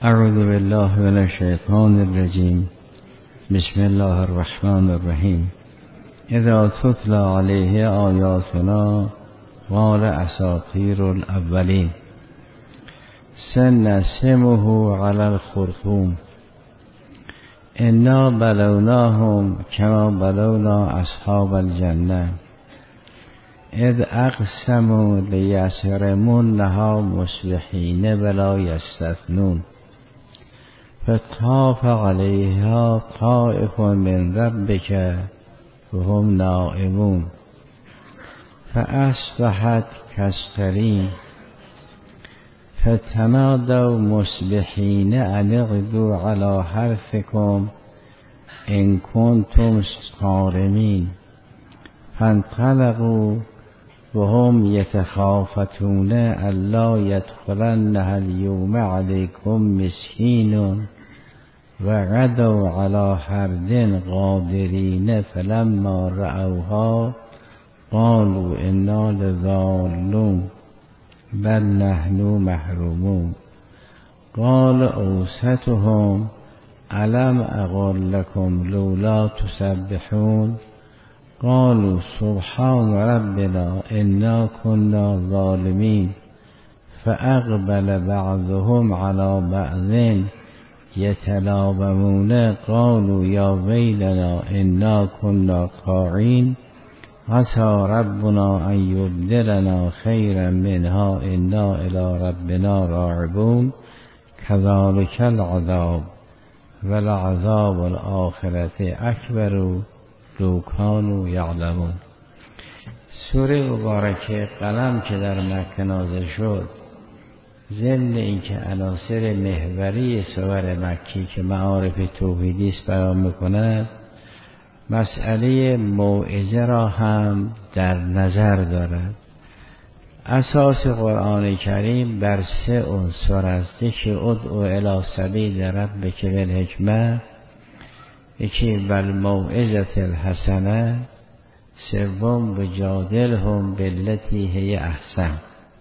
اعوذ بالله من الشیطان الرجیم. بسم الله الرحمن الرحیم. اذا تتلى علیه آیاتنا قال اساطیر الاولین سنسمه علی الخرطوم انا بلوناهم کما بلونا اصحاب الجنه اذ اقسموا لیسرمونها مصبحین ولا یستثنون فطاف علیها طائف من ربک وهم نائمون فاصبحت کالصریم فتنادوا مصبحین ان اغدوا علی حرثکم ان کنتم صارمین فانطلقوا وهم یتخافتون الا یدخلنها اليوم علیکم مسکین وغدوا علی حرد قادرین فلما رأوها قالوا انا لضالون بل نحن محرومون قال اوسطهم الم اقل لكم لولا تسبحون قالوا سبحان ربنا انا كنا ظالمين فاقبل بعضهم على بعض يتلاومون قالوا يا ويلنا انا كنا طاغين عسى ربنا ان يبدلنا خيرا منها انا الى ربنا راغبون كذلك العذاب ولعذاب الاخرة اکبر لو کانوا یعلمون. سوره مبارکه قلم که در مکه نازل شد ضمن اینکه عناصر محوری سور مکی که معارف توحیدی است بیان میکند، مسئله موعظه را هم در نظر دارد. اساس قرآن کریم بر 3 عنصر است. یکی ادعو الی سبیل ربک بالحکمه، یکی بالموعظة الحسنه، سوم وجادلهم بالتی هی احسن.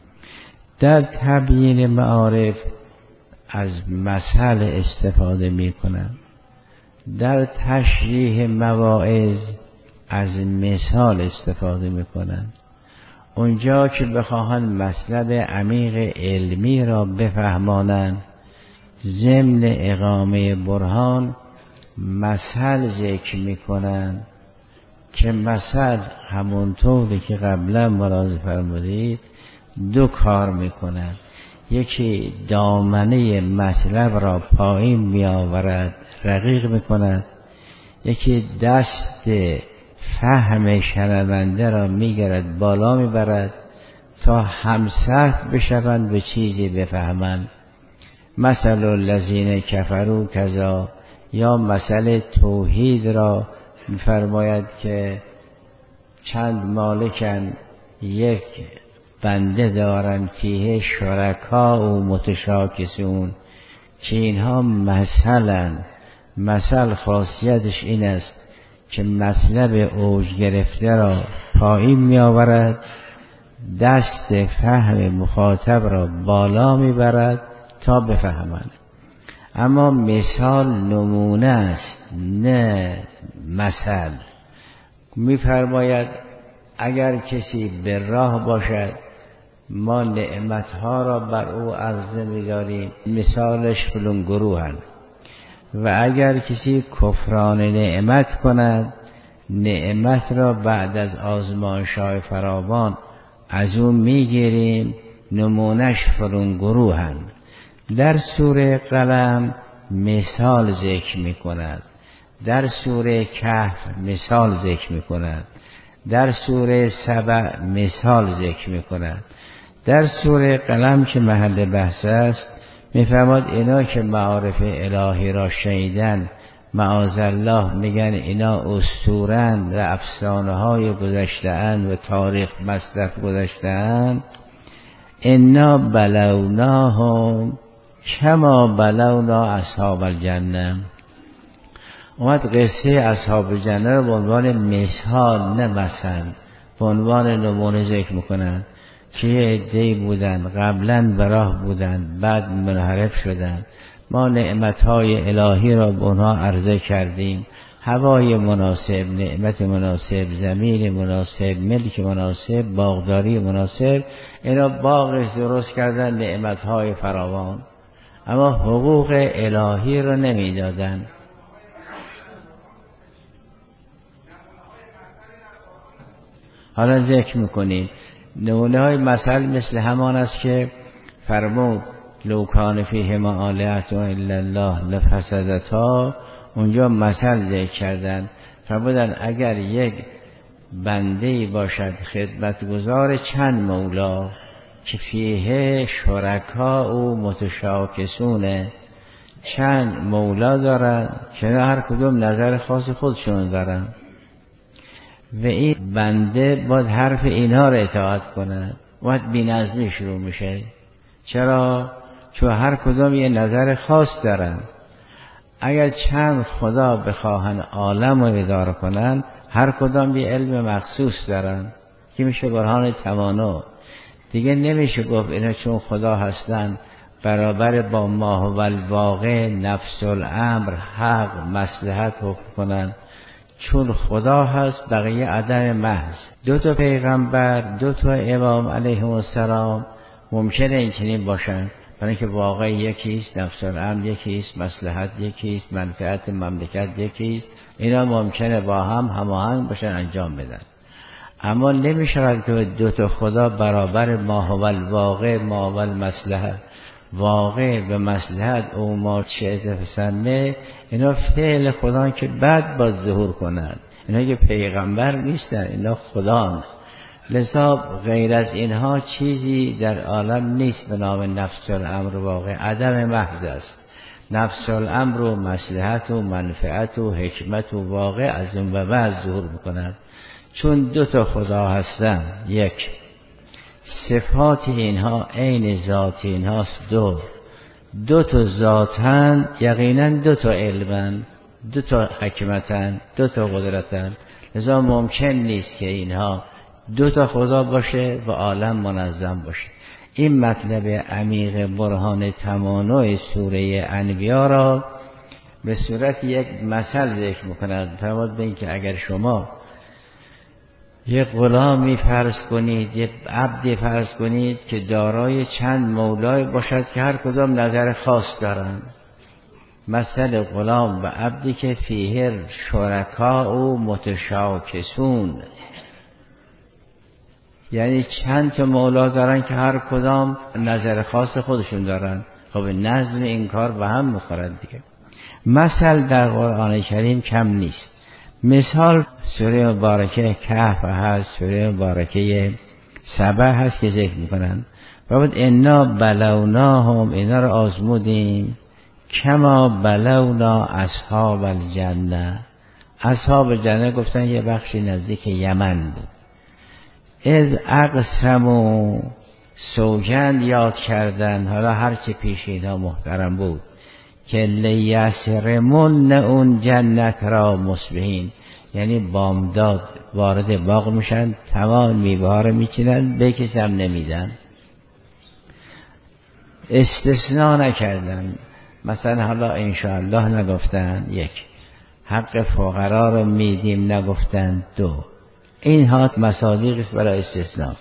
در تبیین معارف از مثل استفاده می کنند، در تشریح مواعظ از مثال استفاده می کنند. اونجا که بخواهند مطلب عمیق علمی را بفهمانند، ضمن اقامه برهان مثل ذکر می کنند که مثل همونطوری که قبلا ملاحظه فرمودید 2 کار می کنند. یکی دامنه مطلب را پایین می آورد، رقیق می کند. یکی دست فهم شنونده را می گرد، بالا می برد تا همسطح بشوند به چیزی بفهمند. مثل الذین کفروا کذا، یا مثل توحید را می‌فرماید که چند مالکن یک بنده دارن فیه شرکا و متشاکسون، که اینها مثل خاصیتش این است که مطلب اوج گرفته را پایین می آورد، دست فهم مخاطب را بالا می برد تا بفهمند. اما مثال نمونه است نه مثل. می‌فرماید اگر کسی به راه باشد ما نعمتها را بر او عرضه می‌داریم، مثالش فلان گروهند، و اگر کسی کفران نعمت کند نعمت را بعد از آزمایش‌های فراوان از او می‌گیریم، نمونهش فلان گروهند. در سوره قلم مثال ذکر می کند، در سوره کهف مثال ذکر می کند، در سوره سبع مثال ذکر می کند. در سوره قلم که محل بحث است می‌فرماید اینا که معارف الهی را شنیدن معاذالله میگن اینا اسطوره‌اند و افسانه‌های گذشته‌اند و تاریخ مصرف گذشته‌اند. انا بلوناهم کما بلونا اصحاب الجنه. اومد قصه اصحاب الجنه رو به عنوان مثال نه مثل، به عنوان نمونه ذکر میکنن که یه عده‌ای بودن قبلا به راه بودن، بعد منحرف شدن، ما نعمتهای الهی را به اونها عرضه کردیم، هوای مناسب، نعمت مناسب، زمین مناسب، ملک مناسب، باغداری مناسب، اینا باغش درست کردن نعمتهای فراوان، اما حقوق الهی را نمیدادن. حالا ذکر میکنیم نمونه های مثل مثل همان است که فرمود لو کان فیهما آلهة الا الله لفسدتا، اونجا مثل ذکر کردن، فرمودن اگر یک بنده‌ای باشد خدمتگزار چند مولا که فیه شرکا او متشاکسونه، چند مولا دارن که هر کدوم نظر خاص خودشون دارن و این بنده باید حرف اینها را اطاعت کنه، باید بی‌نظمی شروع میشه. چرا؟ چون هر کدوم یه نظر خاص دارن. اگر چند خدا بخواهن عالم رو اداره کنن، هر کدام یه علم مخصوص دارن که میشه برهان تمانع. دیگه نمیشه گفت اینا چون خدا هستن برابر با ما و الواقع نفس الامر حق مصلحت حکم کنن. چون خدا هست بقیه عدم محض. 2 پیغمبر 2 امام علیهم السلام ممکنه این چنین باشن، برای اینکه واقع یکیست، نفس الامر یکیست، مصلحت یکیست، منفعت مملکت یکیست، اینا ممکنه با هم هماهنگ باشن انجام بدن. اما نمیشود که 2 خدا برابر ما هو الواقع ما هو المصلحت، واقع به مصلحت او ما شئت فسمه، اینا فعل خدا که بعد باید ظهور کنن. اینا که پیغمبر نیستن، اینا خدان. لذا غیر از اینها چیزی در عالم نیست به نام نفس الامر واقع، عدم محض است. نفس الامر و مصلحت و منفعت و حکمت و واقع از اون به بعد ظهور میکنن، چون 2 خدا هستن. یک، صفات اینها عین ذات اینهاست. 2 ذاتن، یقینا 2 علمن، 2 حکمتن، 2 قدرتن. لذا ممکن نیست که اینها 2 خدا باشه و عالم منظم باشه. این مطلب عمیق برهان تمانع سوره انبیا را به صورت یک مثل ذکر میکند. فرمود به این که اگر شما یک غلامی فرض کنید، یک عبدی فرض کنید که دارای چند مولای باشد که هر کدام نظر خاص دارند، مثل غلام و عبدی که فیه شرکا و متشاکسون، یعنی چند تا مولا دارن که هر کدام نظر خاص خودشون دارن. خب نظم این کار به هم میخورد دیگه. مثل در قرآن کریم کم نیست. مثال سوره مبارکه کهف هست، سوره مبارکه سبع هست که ذکر میکنن بعد انا بلوناهم، اینا رو آزمودیم کما بلونا اصحاب الجنه. اصحاب جنه گفتن یه بخشی نزدیک یمن بود. از اقسمو، سوگند یاد کردن، حالا هرچه پیش اینا محترم بود، که لیسرمون اون جنت را مصبحین، یعنی بامداد وارد باغ میشن، تمام میوه‌ها رو میچینن، به کسی هم نمیدن، استثناء نکردن. مثلا حالا انشاءالله نگفتن، 1 حق فقرا رو میدیم نگفتن، 2 این ها مصادیق است برای استثناء.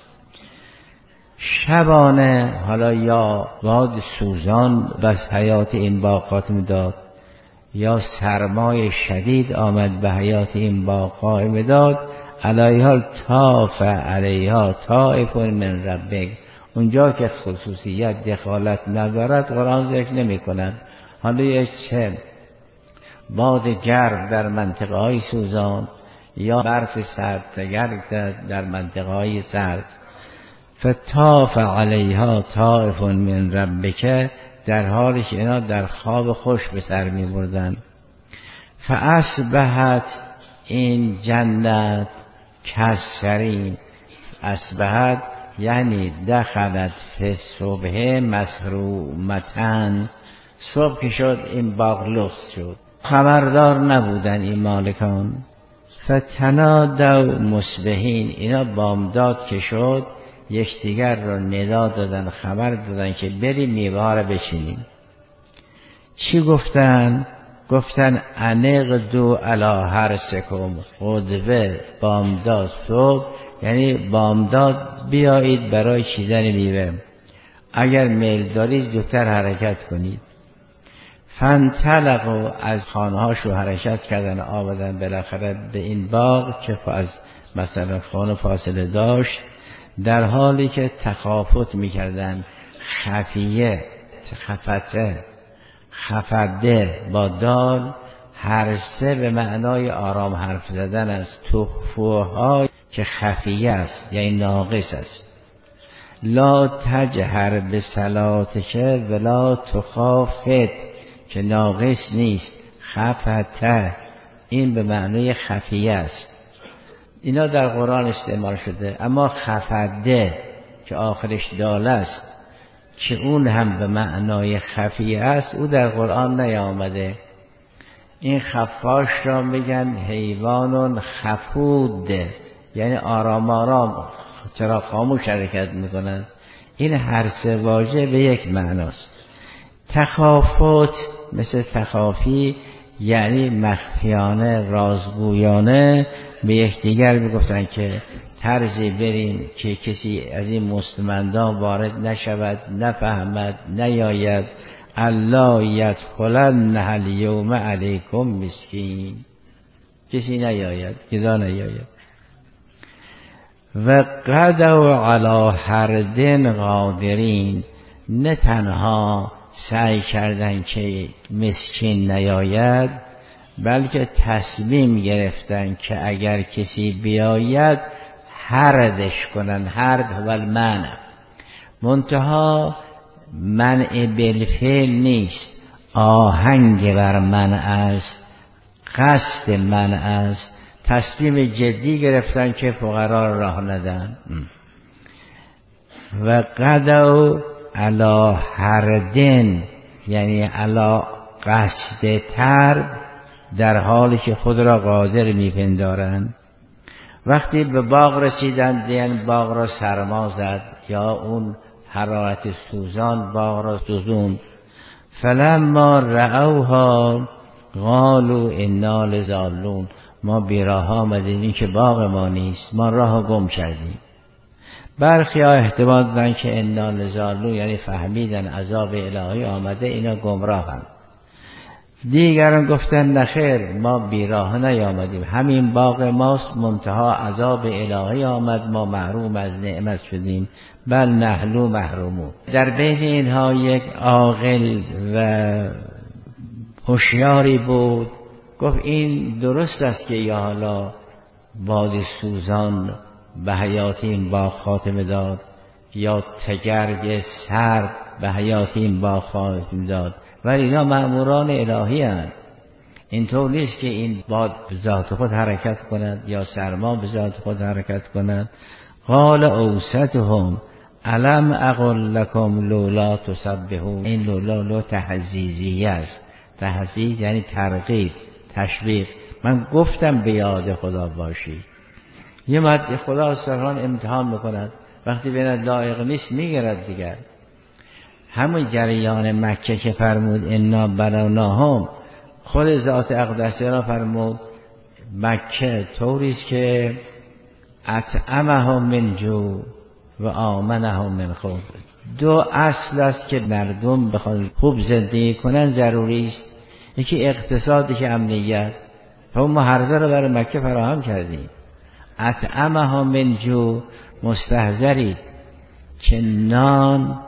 شبانه حالا یا باد سوزان بس حیات این باغ خاتمه داد، یا سرمای شدید آمد به حیات این باغ خاتمه داد، علیها طاف علیها طائف من ربک. اونجا که خصوصیت دخالت ندارد قرآن ذکر نمی کند. حالا یک چه باد گرم در منطقه های سوزان یا برف سرد در منطقه های سرد، فطاف علیها طائف من ربک، در حالی که اینا در خواب خوش به سر می بردن. فاصبحت، این جنت کسرین، اصبحت یعنی دخلت فی صبح مسرومتن، صبح که شد این باغ لخت شد، خبردار نبودن این مالکان. فتنادوا مصبحین، اینا بامداد که شد یکدیگر رو ندا دادن، خبر دادن که بریم میوه ها رو بچینیم. چی گفتن؟ گفتن انقدو علی حرثکم، غدوه بامداد صبح، یعنی بامداد بیایید برای چیدن میوه، اگر میل دارید زودتر حرکت کنید. فانطلقوا، از خانه‌هاشو حرکت کردن، آمدن بالاخره به این باغ که از مثلا خانه فاصله داشت، در حالی که تخافت میکردن. خفیه، خفده با دال، هرسه به معنای آرام حرف زدن است. تخفوها که خفیه است یعنی ناقص است. لا تجهر به صلاتک ولا تخافت، که ناقص نیست. خفته این به معنای خفیه است. اینا در قرآن استعمال شده. اما خفده که آخرش دال است که اون هم به معنای خفیه است، او در قرآن نیامده. این خفاش را میگن حیوان خفود، یعنی آرام آرام، چرا خاموش حرکت میکنن. این هر سه واژه به یک معناست. تخافت مثل تخافی، یعنی مخفیانه، رازگویانه به یکدیگر میگفتن که طرزی بریم که کسی از این مستمندان وارد نشود، نفهمد، نیاید. الله یدخلن الیوم علیکم مسکین، کسی نیاید، گدا نیاید. و غدوا علی حرد قادرین، نه تنها سعی کردن که مسکین نیاید، بلکه تصمیم گرفتن که اگر کسی بیاید حردش کنن. حرد و المنع، منتها منع بالفعل نیست، آهنگ بر منع است، قصد منع است. تصمیم جدی گرفتن که فقرا را راه ندن. و قدوا علی حردن، یعنی علی قصد طرد، در حالی که خود را قادر میپندارند. وقتی به باغ رسیدند، دیدن باغ را سرما زد یا اون حرارت سوزان باغ را سوزوند. فلما رأوها قالوا انا لضالون، ما بیراه آمدیم، این که باغ ما نیست، ما راه گم کردیم. برخی ها احتمال دادن که انا لضالون یعنی فهمیدن عذاب الهی آمده، اینا گمراهند. دیگران گفتن نخیر، ما بیراه نیامدیم، همین باغ ماست، منتها عذاب الهی آمد، ما محروم از نعمت شدیم. بل نحن محرومون. در بین اینها یک عاقل و هوشیاری بود، گفت این درست است که یا حالا باد سوزان به حیات این باغ خاتمه داد، یا تگرگ سرد به حیات این باغ خاتمه داد، ولی اینا مأموران الهی هستند. اینطور نیست که این باد به ذات خود حرکت کند یا سرما به ذات خود حرکت کند. قال اوسطهم الم اقل لکم لولا تسبحون، این لولا تحزیزیه است. تحزیز یعنی ترغیب، تشویق. من گفتم به یاد خدا باشی. یه مرد خدا سران امتحان میکند، وقتی بیند لایق نیست میگرد دیگر. همون جریان مکه که فرمود انا بلوناهم، خود ذات اقدسه را فرمود مکه طوریست که اطعمهم من جوع و آمنهم من خوف. دو اصل است که مردم بخواد خوب زندگی کنن ضروری است، یکی اقتصاد، یکی امنیت. ما هر دو را برای مکه فراهم کردیم. اطعمهم من جوع، مستحضری که نان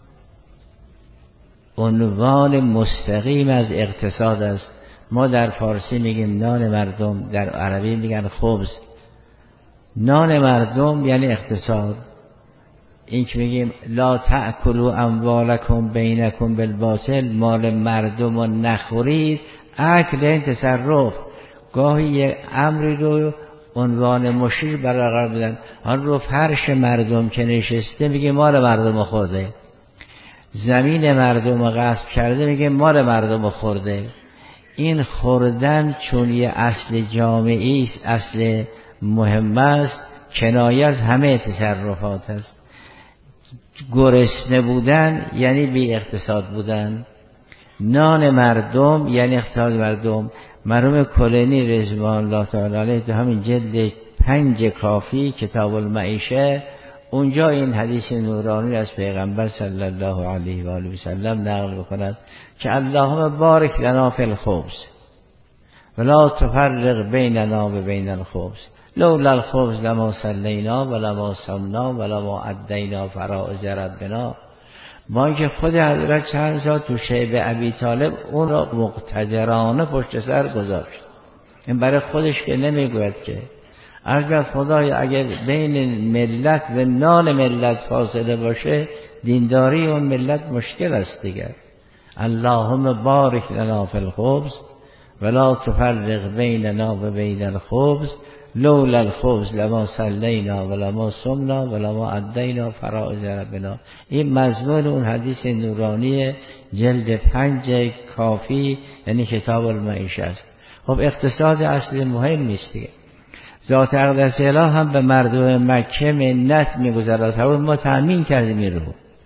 عنوان مستقیم از اقتصاد است. ما در فارسی میگیم نان مردم، در عربی میگن خبز. نان مردم یعنی اقتصاد. این که میگیم لا تأکلوا اموالکم بینکم بالباطل، مال مردم رو نخورید، اکل این تصرف. گاهی یک امری رو عنوان مشیر برای قرار بدن، آن رو فرش مردم که نشسته میگه مال مردم خورده، زمین مردم غصب کرده میگه مال مردم خورده. این خوردن چون یه اصل جامعی است، اصل مهم است، کنایه از همه تصرفات است. گرسنه بودن یعنی بی اقتصاد بودن. نان مردم یعنی اقتصاد مردم. مرحوم کلینی رضوان الله تعالی علیه تو همین جلد 5 کافی کتاب المعیشه اونجا این حدیث نورانی از پیغمبر صلی الله علیه و آله و سلم نقل بکند که اللهم بارک لنا فی الخبز ولا تفرق بیننا و بین الخبز لولا الخبز لما صلینا ولما صمنا ولما ادینا فرائض ربنا. ما اینکه خود حضرت چند سال تو شیب ابی طالب اون را مقتدرانه پشت سر گذاشت. این برای خودش که نمیگوید که عرض خدای اگر بین ملت و نان ملت فاصله باشه دینداری اون ملت مشکل است دیگر. اللهم بارک لنا فی الخبز ولا تفرق بیننا و بین الخبز لولا الخبز لما صلینا ولما صمنا ولما ادینا فرائض ربنا. این مضمون اون حدیث نورانی جلد 5 کافی یعنی کتاب المعیشه است. خب اقتصاد اصلی مهم نیست دیگه. ذات اقدس اله هم به مردم مکه منت میگذارد. ما تامین کردیم این رو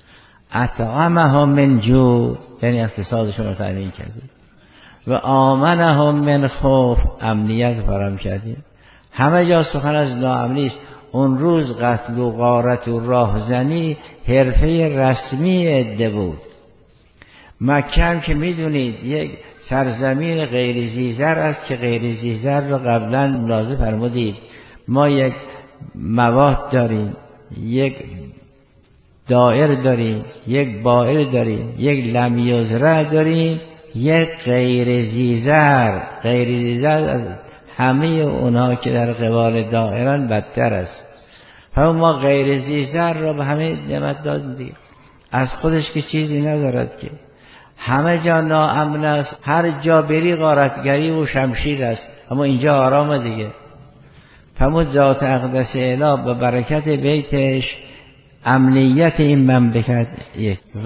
اطعمهم من جوع یعنی اقتصادشون رو تامین کردیم و آمنهم من خوف امنیت فراهم کردیم. همه جا سخن از ناامنی است. اون روز قتل و غارت و راهزنی حرفه رسمی عده بود. مکه هم که میدونید یک سرزمین غیر زیزر است که غیر زیزر رو قبلا ملاحظه فرمودید. ما یک مواد داریم، یک دائر داریم، یک بائر داریم، یک لمیزره داریم، یک غیر زیزر. غیر زیزر از همه اونها که در قبال دائران بدتر است. هم ما غیر زیزر را به همه نعمت دادیم، از خودش که چیزی ندارد که همه جا ناامن است. هر جا بری غارتگری و شمشیر است، اما اینجا آرامه دیگه. فرمود ذات اقدس اله به برکت بیتش امنیت این مملکت و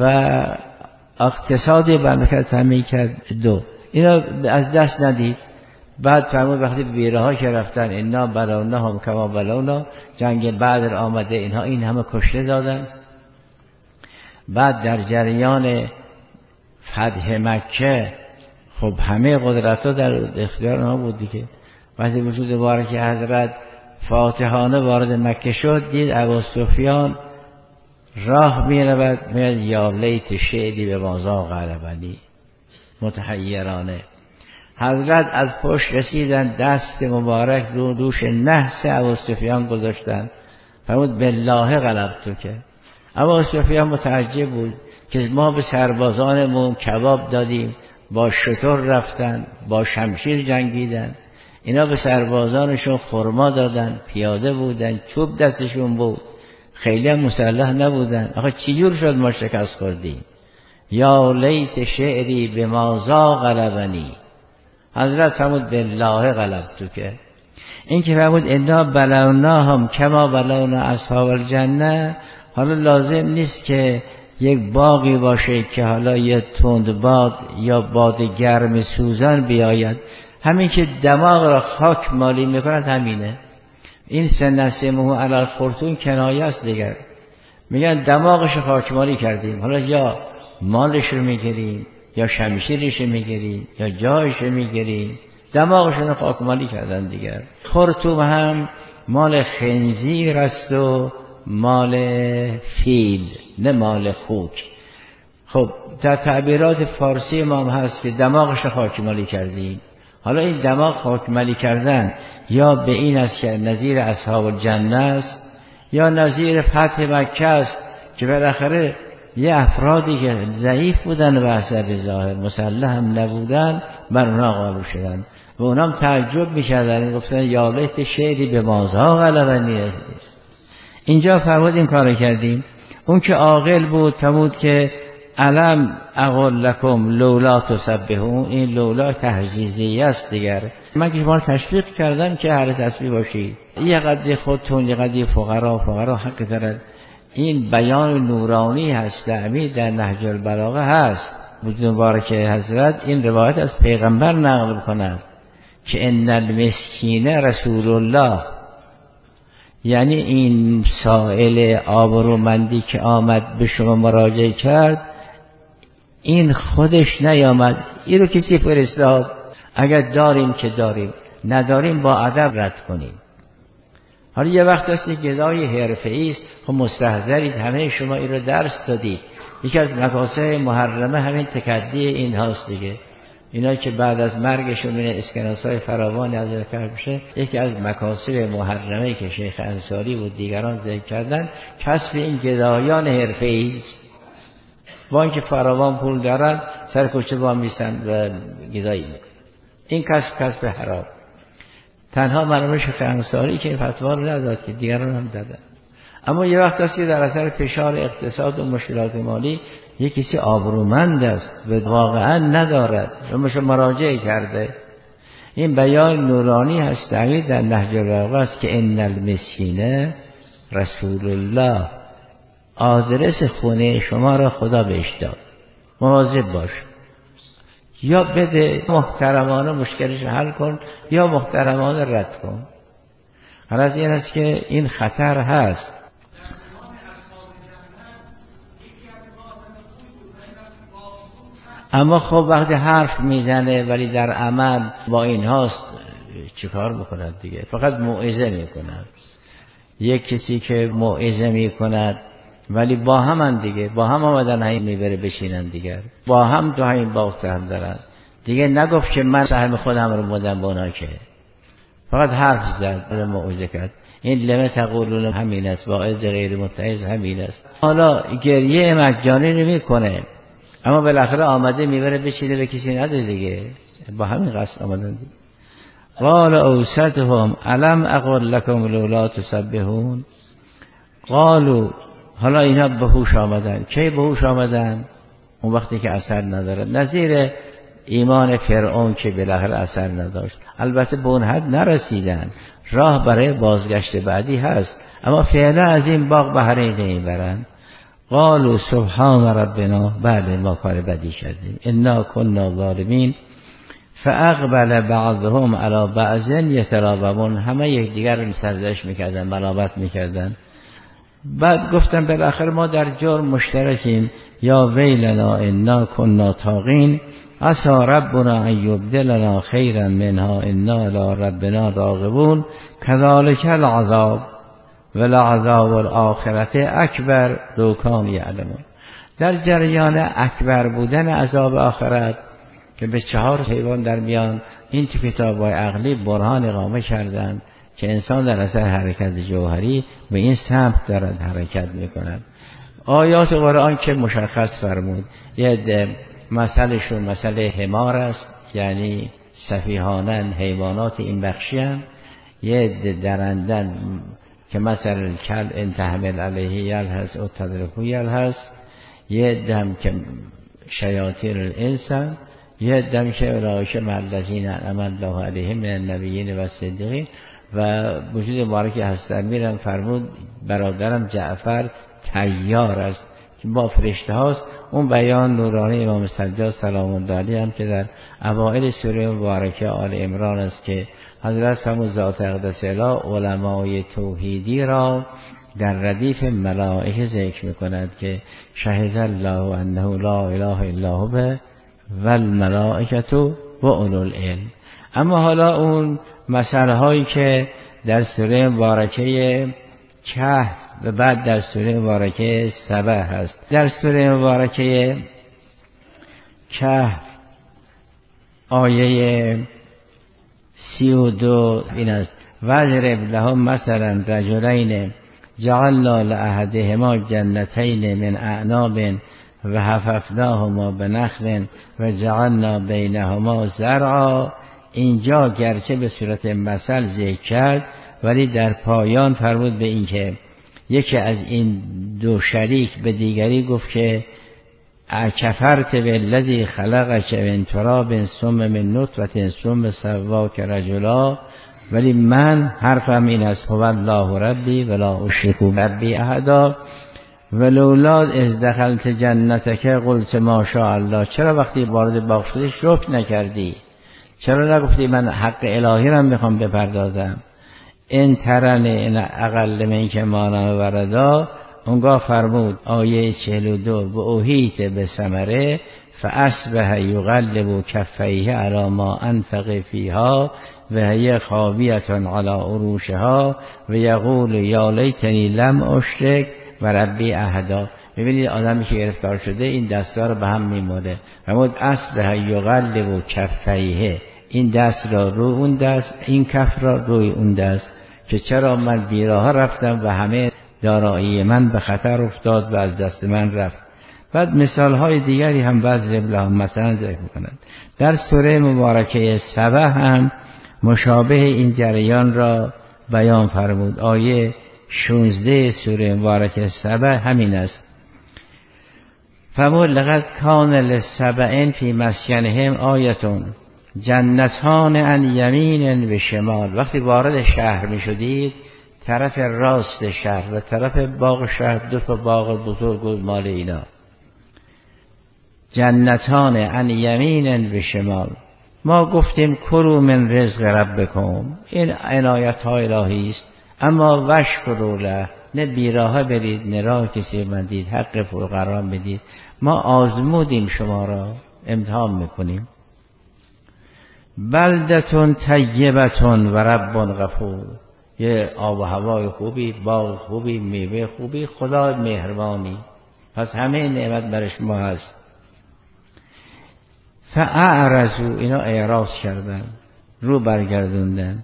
اقتصاد مملکت تامین کرد. 2 اینا از دست ندید. بعد فرمود وقتی بیره ها که رفتن اینا بلونا هم کما بلونا، جنگ بدر آمده، اینها این همه کشته دادن. بعد در جریان فتح مکه خب همه قدرت ها در اختیار آنها بود دیگه. وقتی وجود مبارک حضرت فاتحانه وارد مکه شد، دید ابوسفیان راه میرود، میاد یا لیت شعری به مازا غلبنی متحیرانه. حضرت از پشت رسیدن، دست مبارک رو دوش نحس ابوسفیان گذاشتن، فرمود بالله غلبتو. که ابوسفیان متعجب بود که ما به سربازانمون کباب دادیم، با شتر رفتن، با شمشیر جنگیدن، اینا به سربازانشون خرما دادن، پیاده بودن، چوب دستشون بود، خیلی هم مسلح نبودن. آخه چجور شد ما شکست خوردیم؟ یا لیت شعری به مازا غلبنی. حضرت فرمود بالله غلبتو. که این که فرمود انا بلونا هم کما بلونا اصحاب الجنه، حالا لازم نیست که یک باغی باشه که حالا یه تند باد یا باد گرم سوزان بیاید، همین که دماغ را خاک مالی میکند همینه. این سنسمه علی الخرطوم کنایه است دیگر. میگن دماغش خاکمالی کردیم، حالا یا مالش رو میگیریم یا شمشیرش رو میگیریم یا جایش رو میگیریم، دماغشون رو خاکمالی کردن دیگر. خرطوم هم مال خنزیر است و مال فیل، نه مال خوک. خب در تعبیرات فارسی ما هم هست که دماغش رو خاکمالی کردیم. حالا این دماغ خاکمالی کردن یا به این است که نظیر اصحاب الجنه است یا نظیر فتح مکه است که بالاخره یه افرادی که ضعیف بودن و حسب ظاهر مسلح هم نبودن بر اونا غالب شدن و اونا هم تعجب میکردن، گفتن یا لیت شعری به مازا غلبنی. اینجا فرمود این کارو کردیم. اون که عاقل بود فرمود که علم اقول لکم لولا تسبحون، این لولا تهزیزی است دیگر. من که شما تشویق کردم که اهل تسبیح باشید، یه قدری خودتون یه قدری فقرا حق دارد. این بیان نورانی هست تعمید در نهج البلاغه هست. وجود مبارک حضرت این روایت از پیغمبر نقل کند که ان المسکین رسول الله، یعنی این سائل آبرومندی که آمد به شما مراجعه کرد، این خودش نیامد، این رو کسی فرستاد. اگر داریم که داریم، نداریم با ادب رد کنیم. حالا یه وقت هست که گدای حرفه‌ای است، خب مستحضرید، همه شما این رو درس دادید. یکی از مکاسب محرمه همین تکدی این هاست دیگه. اینا که بعد از مرگشون این اسکناس‌های فراوانی از ذکر میشه، یکی از مکاسب محرمه که شیخ انصاری و دیگران ذکر کردن کسب این گدایان حرفه‌ای است. با اینکه فراوان پول دارن سر کوچه با میسن و گدایی میکنن. این کسب حرام. تنها مرحوم شیخ انصاری که این فتوا رو نداد که دیگران هم دادن. اما یه وقت هستی در اثر فشار اقتصاد و مشکلات مالی یک کسی آبرومند است و واقعا ندارد و مراجعه کرده. این بیان نورانی هست در نهج البلاغه است که ان المسکین رسول الله، آدرس خونه شما را خدا بهش داد، مواظب باش، یا بده محترمانه مشکلش حل کن یا محترمانه رد کن. غرض این است که این خطر هست. اما خب وقتی حرف میزنه ولی در عمل با این هاست، چیکار میکند دیگه؟ فقط موعظه میکند. یک کسی که موعظه میکند ولی با هم دیگه، با هم آمدن همین میبره بشینن دیگر، با هم تو همین باغ سهم دارن دیگه. نگفت که من سهم خودم رو بودم با اونا، که فقط حرف زد برای موعظه کرد. این لمه تقولون همین است، واعظ غیر متعظ همین است. حالا گریه مجانی نمی کنه، اما بالاخره آمده میبره بچینه به کسی نده دیگه، با همین قصد آمدن دیگه. قال اوسطهم الم اقل لکم لولا تسبحون. قالوا، حالا اینا به هوش آمدن. کی به هوش آمدن؟ اون وقتی که اثر نداره. نظیر ایمان فرعون که بالاخره اثر نداشت. البته به اون حد نرسیدن، راه برای بازگشت بعدی هست، اما فعلا از این باغ بهره نمیبرن. قالوا سبحان ربنا، بله ما کار بدی کردیم، انا كنا ظالمین. فاقبل بعضهم على بعض یتلاومون، همه یکدیگر رو سرزنش میکردن، ملامت میکردن. بعد گفتن بالاخره ما در جرم مشترکیم، یا ویلنا انا كنا طاغین عسى ربنا ان یبدلنا خیرا منها انا الى ربنا راغبون كذلك العذاب ولعذاب الآخرة اکبر لو کانوا یعلمون. در جریان اکبر بودن عذاب آخرت که به 4 حیوان در میان، این تو کتاب‌های عقلی برهان اقامه کردند که انسان در اثر حرکت جوهری به این سمت دارد حرکت می‌کند. آیات قرآن که مشخص فرمود، یه مثلشون مثل حمار است، یعنی سفیهانن حیوانات این بخشی هم، یه درندن که مثل کل ان تحمل علیه یلهث او تترکه یلهث، یه دم که شیاطین الانس، یه دم که اولئک مع الذین انعم الله علیهم من النبیین و الصدیقین. و وجود مبارک هستن میرن فرمود برادرم جعفر طیار است که با فرشته هاست. اون بیان نورانی امام سجاد سلام الله علیه هم که در اوائل سوره مبارکه آل عمران است که حضرت فرمود ذات اقدس الی علمای توحیدی را در ردیف ملائکه ذکر میکند که شهد الله انه لا اله الا هو و الملائکه و اولو العلم. اما حالا اون مسئله هایی که در سوره مبارکه کهف و بعد در سوره مبارکه سبع هست. در سوره مبارکه کهف آیه 32 این است: وَاضْرِبْ لَهُم مثلا رجلین جعلنا لأحدهما جنتین من اعناب و حففناهما بنخل و جعلنا بینهما زرعا. اینجا گرچه به صورت مثل ذکر کرد، ولی در پایان فرمود به این که یکی از این دو شریک به دیگری گفت که اکفرت بالذی خلقک من تراب ثم من نطفه ثم سواک رجلا. ولی من حرفم این است: هو الله ربی ولا اشرک بربی احدا ولولا اذ دخلت جنتک قلت ما شاء الله. چرا وقتی وارد باغ شدی شکر نکردی؟ چرا نگفتی من حق الهی را میخوام بپردازم؟ این ترن این اقل من که مانا وردا. اونگاه فرمود آیه 42: و اوهیت به ثمره فاصبح یقلب کفیه علی ما انفق فیها و هی خاویة علی عروشها و یقول یا لیتنی لم اشرک و ربی اهدا. ببینید آدمی که گرفتار شده این دستا رو به هم میمونه. فرمود اصبح یقلب کفیه، این دست را روی اون دست، این کف را روی اون دست، که چرا من بیراه رفتم و همه دارایی من به خطر افتاد و از دست من رفت. بعد مثالهای دیگری هم بعضی مثلا ذکر می‌کنند. در سوره مبارکه سبع هم مشابه این جریان را بیان فرمود. آیه 16 سوره مبارکه سبع همین است. فرمود لقد کان للسبع فی مسکنهم آیتون جنتان عن یمین و شمال. وقتی وارد شهر می شدید طرف راست شهر و طرف باغ شهر دو تا باغ بزرگ بود مال اینا. جنتان عن یمین و شمال. ما گفتیم کلوا من رزق ربکم، این عنایت های الهی است، اما واشکروا له، نه بیراه برید نه راه کسی بندید، حق فقرا بدید. ما آزمودیم شما را، امتحان میکنیم. بلدتون طیبتون و رب غفور، یه آب و هوای خوبی، باغ خوبی، میوه خوبی، خدا مهربانی، پس همه نعمت برای شما هست. فاعرضوا، اینا اعراض کردن، رو برگردوندن.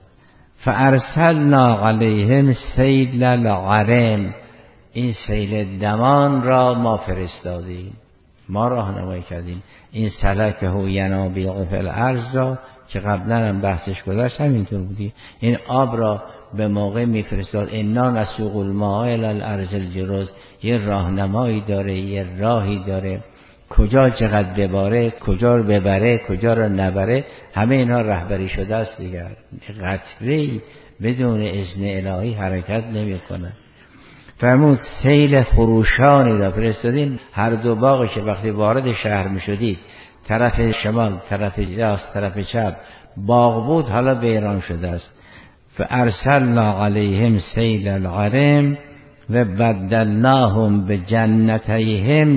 فارسلنا علیهم سیل العرم، این سیل دمان را ما فرستادیم، ما راهنمایی کردیم. این سلکه ینابیع فی الارض را که قبلا هم بحثش گذشت همینطور بودی، این آب را به موقع میفرستاد. انا نسوق الماء الی الارض الجرز، یه راهنمایی داره، یه راهی داره، کجا چقدر بباره، کجا رو ببره، کجا رو نبره، همه اینا رهبری شده است دیگر. قطره‌ای بدون اذن الهی حرکت نمی‌کنه. فرمود سیل خروشانی را فرستادیم. هر دو باغی که وقتی وارد شهر می‌شدید طرف شمال، طرف راست، طرف چپ باغ بود، حالا ویران شده است. فارسلنا علیهم سیل العرم و بدلناهم بجنتیهم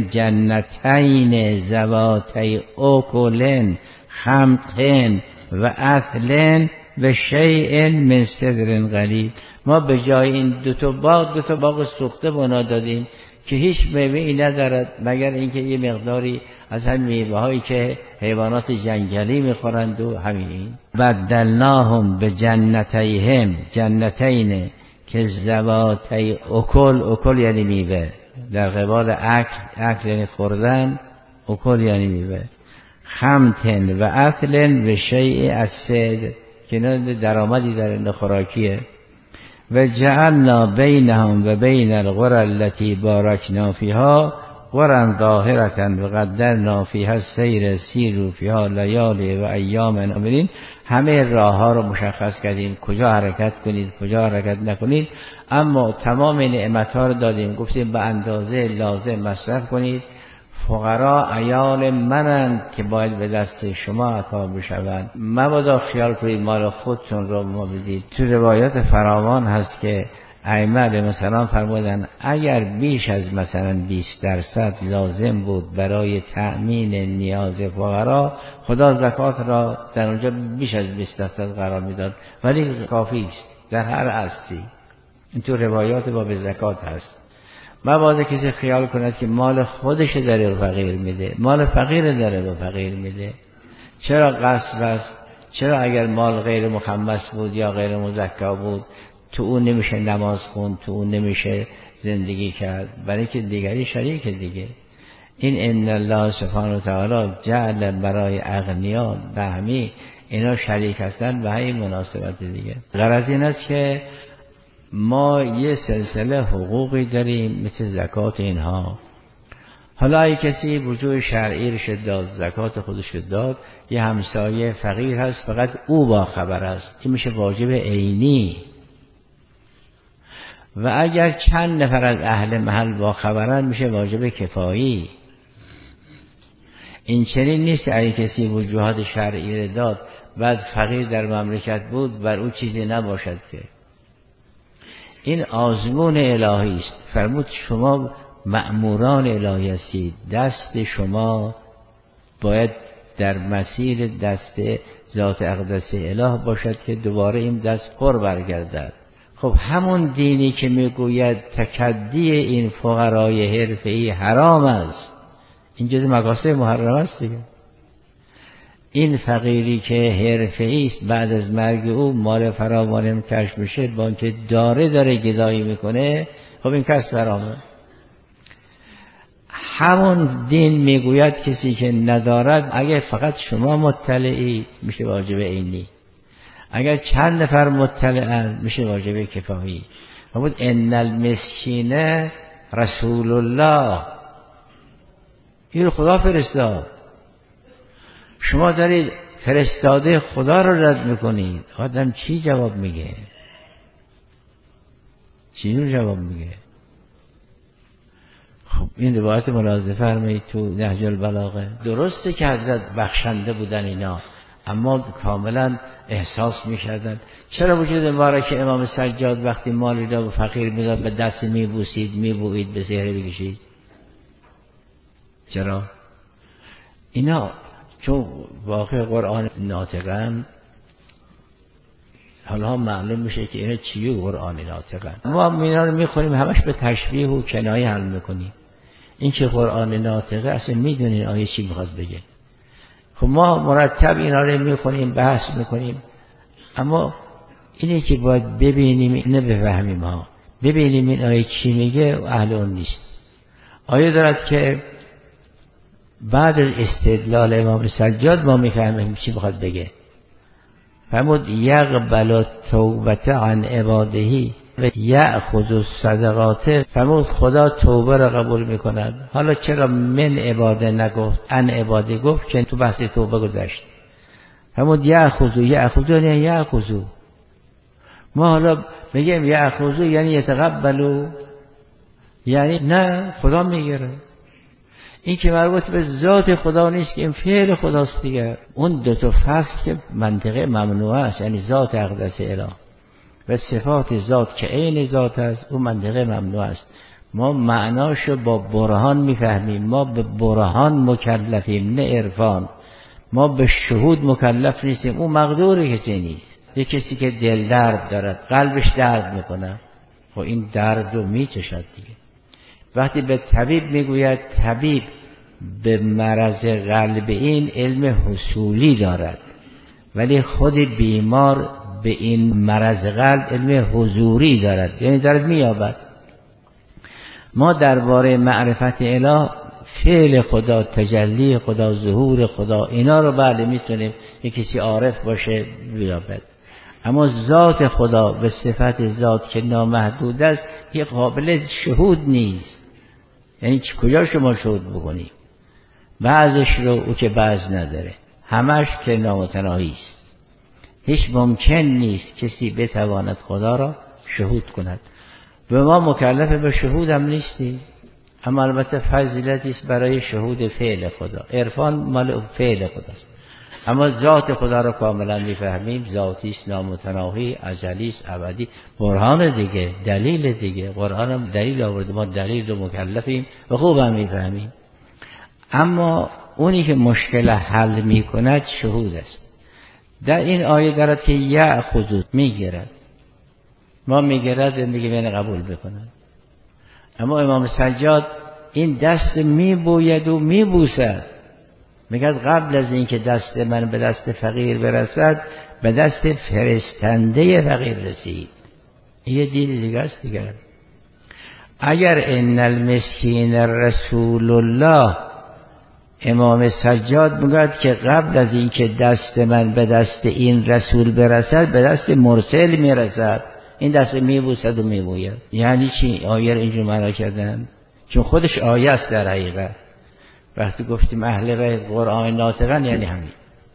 جنتین ذواتی اکل خمط و اثل و شیء من سدر قلیل. ما به جای این دو تا باغ سوخته بنا دادیم که هیچ میوه‌ای ندارد مگر اینکه یه مقداری از هم میوه‌هایی که حیوانات جنگلی میخورند و همین. بدلناهم بجنتیهم جنتین که ذواتی اکل یعنی میوه، در قبال اکل یعنی خوردن، اکل یعنی میوه، خمطن و اثل و شیء از صدر که اینا درآمدی در این خوراکیه. و جعلنا بینهم و بین القرى التي بارکنا فیها قرى ظاهرة و قدرنا فیها السیر سیروا فیها لیالی و ایام آمنین. همه راه ها رو مشخص کردیم، کجا حرکت کنید کجا حرکت نکنید، اما تمام نعمت ها رو دادیم، گفتیم به اندازه لازم مصرف کنید. فقرا عیال منند که باید به دست شما عطا بشوند، مبادا خیال کنید مال خودتون رو ما بدید. تو روایات فراوان هست که ائمه مثلا فرمودن اگر بیش از مثلا 20% لازم بود برای تأمین نیاز فقرا، خدا زکات را در اونجا بیش از 20% قرار میداد، ولی کافی است در هر اصلی. این تو روایات باب زکات هست. مبادا کسی خیال کند که مال خودش داره به فقیر میده، مال فقیر داره به فقیر میده. چرا غصب است؟ چرا اگر مال غیر مخمس بود یا غیر مزکا بود تو اون نمیشه نماز خوند، تو اون نمیشه زندگی کرد؟ برای که دیگری شریک دیگه. این ان الله سبحانه و تعالی جعل برای اغنیا بهمی، اینا شریک هستن به همین مناسبت دیگه. غرض این است که ما یه سلسله حقوقی داریم مثل زکات اینها. حالا اگه کسی وجوه شرعی رو داد، زکات خودش رو داد، یه همسایه فقیر هست فقط او با خبر است، این میشه واجب عینی. و اگر چند نفر از اهل محل با خبرن میشه واجب کفایی. این چنین نیست اگه کسی وجوهات شرعی رو داد بعد فقیر در مملکت بود بر او چیزی نباشد که. این آزمون الهی است. فرمود شما مأموران الهی هستید، دست شما باید در مسیر دست ذات اقدس اله باشد که دوباره این دست پر برگردد. خب همون دینی که میگوید تکدی این فقرای حرفه‌ای حرام است، این جز مقاصد محرم است دیگه. این فقیری که حرفه‌ای است بعد از مرگ او مال فراوانی کشف میشه، با اینکه داره گدایی میکنه، خب این کسب حرامه. همون دین میگوید کسی که ندارد، اگه فقط شما مطلعی میشه واجب عینی، اگر چند نفر مطلعن میشه واجب کفایی. بود ان المسکین رسول الله، این خدا فرستاد، شما دارید فرستاده خدا رو رد میکنید. آدم چی جواب میگه؟ چی رو جواب میگه؟ خب این روایت ملاحظه فرمایید تو نهج البلاغه. درسته که حضرت بخشنده بودن اینا، اما کاملا احساس میکردن. چرا وجود مبارک امام سجاد وقتی مالی را به فقیر میداد به دست میبوسید، میبوید، به زهره بکشید؟ چرا؟ اینا چون واقع قرآن ناطقن، حالا معلوم میشه که اینا چیه قرآن ناطقن. ما اینا رو میخونیم همش به تشبیه و کنایه حل میکنیم. این که قرآن ناطقه اصلا میدونین آیه چی میخواد بگه. خب ما مرتب اینا رو میخونیم، بحث میکنیم، اما اینه که باید ببینیم، اینه بفهمیم ها. ببینیم این آیه چی میگه و اهل اون نیست. آیه دارد که بعد از استدلال امام سجاد ما میفهمیم چی بخواد بگه. فرمود یقبل توبت عن عبادهی و یأخذ الصدقات. فرمود خدا توبه را قبول میکند. حالا چرا من عباده نگفت، عن عباده گفت؟ که تو بحث توبه گذشت. فرمود یأخذ یعنی یأخذ. ما حالا بگیم یأخذ یعنی یتقبل، یعنی نه خدا میگیره. این که مربوط به ذات خدا نیست، که این فعل خداست دیگر. اون دو تا فصل که منطقه ممنوعه است، یعنی ذات اقدس اله و صفات ذات که عین ذات است، اون منطقه ممنوع است. ما معناشو با برهان میفهمیم. ما به برهان مکلفیم، نه عرفان. ما به شهود مکلف نیستیم. اون مقدور کسی نیست. یک کسی که دل درد دارد، قلبش درد میکنه، خب این درد رو میچشد دیگه. وقتی به طبیب میگوید طبیب به مرض قلب این علم حصولی دارد، ولی خود بیمار به این مرض قلب علم حضوری دارد، یعنی دارد مییابد. ما درباره معرفت اله، فعل خدا، تجلی خدا، ظهور خدا، اینا رو بله میتونیم یک کسی عارف باشه بیابد، اما ذات خدا و صفت ذات که نامحدود است، این قابل شهود نیست. یعنی کجا شما شهود بکنی؟ بعضش رو او که بعض نداره، همش که نامتناهی است. هیچ ممکن نیست کسی بتواند خدا را شهود کند و ما مکلف به شهود هم نیستی. اما البته فضیلتی است برای شهود فعل خدا. عرفان مال فعل خداست، اما ذات خدا را کاملا میفهمیم. ذاتی است، نامتناهی، ازلی است، ابدی. برهان دیگه، دلیل دیگه. قرآن هم دلیل آورده، ما دلیل رو مکلفیم و خوب هم میفهمیم. اما اونی که مشکل حل میکند شهود است. در این آیه دارد که یأخذ میگیرد، ما میگیرد میگه یعنی قبول بکنن. اما امام سجاد این دست میبوید و میبوسد، میگه قبل از اینکه دست من به دست فقیر برسد، به دست فرستنده فقیر رسید. یه دید دیگه است دیگر. اگر ان المسکین رسول الله، امام سجاد میگه که قبل از اینکه دست من به دست این رسول برسد، به دست مرسل میرسد. این دست میبوسد و میبوید. یعنی چی؟ آیه رو اینجور معنا کردن، چون خودش آیه است در حقیقت. وقتی گفتیم اهل ره قرآن ناطقن یعنی همین،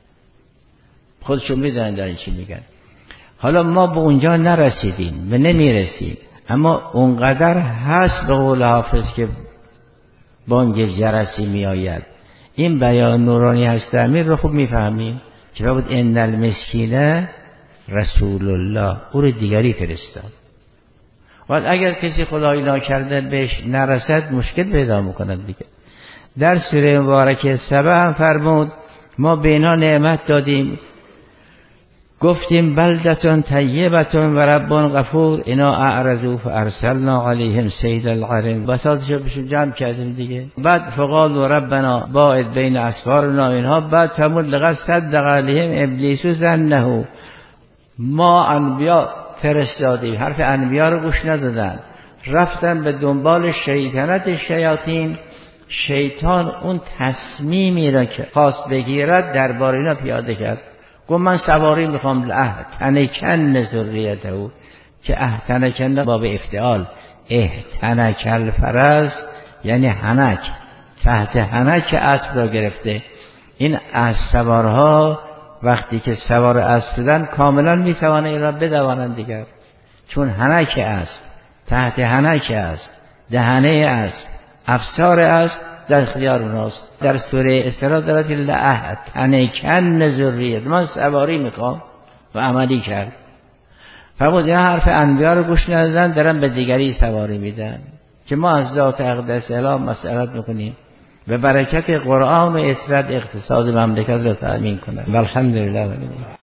خودشون میدونن دارن چی میگن. حالا ما به اونجا نرسیدیم و نمیرسیم، اما اونقدر هست به قول حافظ که بانگ جرسی میآید. این بیان نورانی هست امیر رو خوب میفهمیم که بود ان المسکین رسول الله، او رو دیگری فرستاد. و اگر کسی خدایی ناکرده بهش نرسد مشکل پیدا میکند دیگه. در سوره مبارکه سبع هم فرمود ما به اینا نعمت دادیم، گفتیم بلدتون طیبتون و رب غفور، اینا اعرضوا فارسلنا علیهم سیل العرم، بساطشو بهشون جمع کردیم دیگه. بعد فقالوا ربنا باعد بین اسفارنا، اینها بعد فرمود لقد صدق علیهم ابلیس ظنه، ما انبیا فرستادیم، حرف انبیا رو گوش ندادن، رفتن به دنبال شیطنت شیاطین. شیطان اون تصمیمی را که خواست بگیرد درباره اینا پیاده کرد، گفت من سواری میخوام لاهتنکن ذریته، که اهتنکن باب افتعال، اهتنک الفرس یعنی هنک، تحت هنک اسب را گرفته. این اسب سوارها وقتی که سوار اسب شدن کاملا میتوانه این را بدوانند دیگر، چون هنک اسب، تحت هنک اسب، دهنه اسب، افسار اسب در اختیار اوناست. در سوره اسراء دارد که لاهتنکن ذریته، من سواری میخوام و عملی کرد. فرمود این حرف انبیا رو گوش ندادن، دارن به دیگری سواری میدن، که ما از ذات اقدس اله مسئلت میکنیم به برکت قرآن و اطرد اقتصاد مملکت را تأمین کنند. والحمدلله.